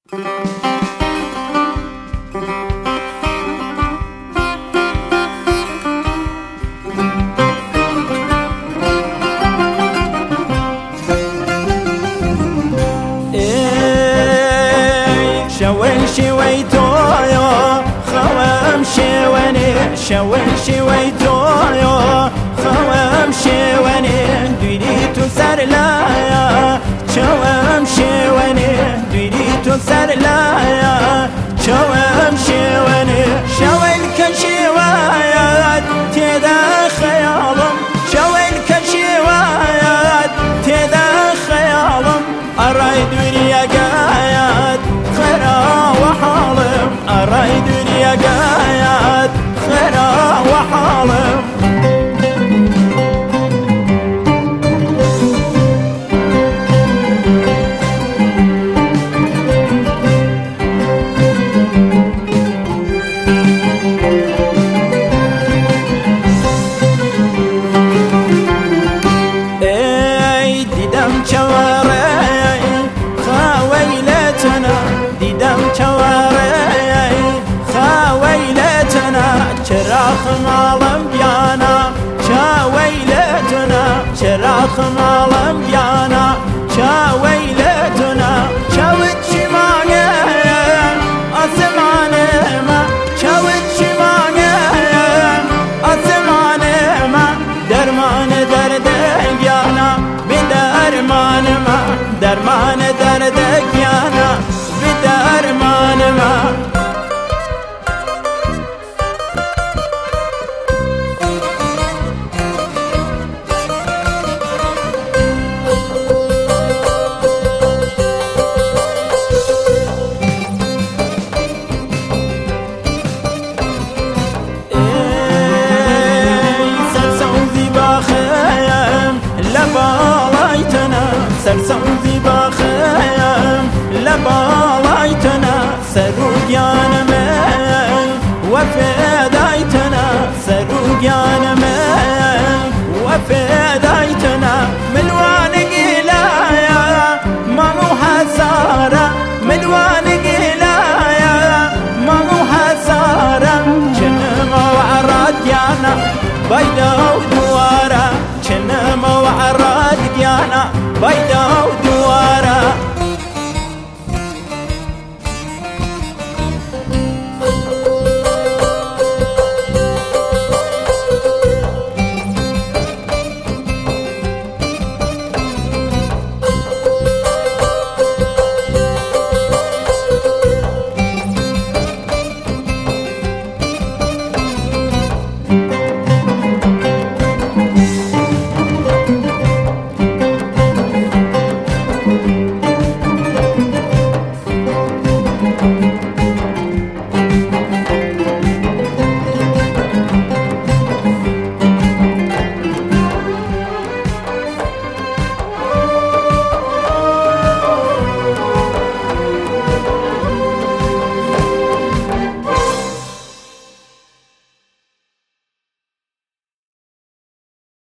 شوي تويو خوام شواني شوي تويو خوام شواني دويديتو سر لايا شوام شواني دويديتو سر لايا شوام شواني شويلك شوايات تدا خيالم شويلك شوايات تدا خيالم أراي دنيا قايات خيرا وحالم أراي دنيا قايات خيرا وحالم اي ديدم شواري خويلتنا ديدم شواري خويلتنا شراخ مالم بيانا شويلتنا شراخ مالم بيانا شويلتنا شوت شمانه أسمانه ما شوت شمانه أسمانه ما درمان دردك يانا بدرمان ما درمان دردك يانا بدرمان ما لبالايتنا سرسوزي باخيم لبالايتنا